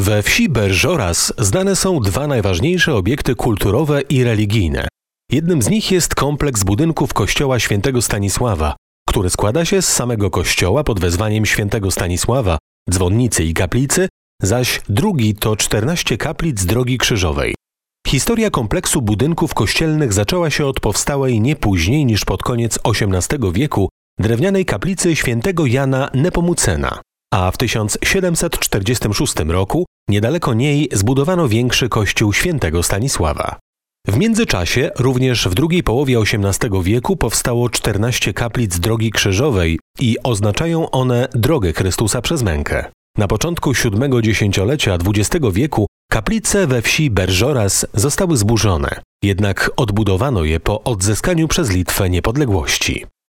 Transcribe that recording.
We wsi Berżoras znane są dwa najważniejsze obiekty kulturowe i religijne. Jednym z nich jest kompleks budynków kościoła świętego Stanisława, który składa się z samego kościoła pod wezwaniem świętego Stanisława, dzwonnicy i kaplicy, zaś drugi to 14 kaplic drogi krzyżowej. Historia kompleksu budynków kościelnych zaczęła się od powstałej nie później niż pod koniec XVIII wieku drewnianej kaplicy świętego Jana Nepomucena, a w 1746 roku niedaleko niej zbudowano większy kościół świętego Stanisława. W międzyczasie, również w drugiej połowie XVIII wieku, powstało 14 kaplic drogi krzyżowej i oznaczają one drogę Chrystusa przez mękę. Na początku VII dziesięciolecia XX wieku kaplice we wsi Berżoras zostały zburzone, jednak odbudowano je po odzyskaniu przez Litwę niepodległości.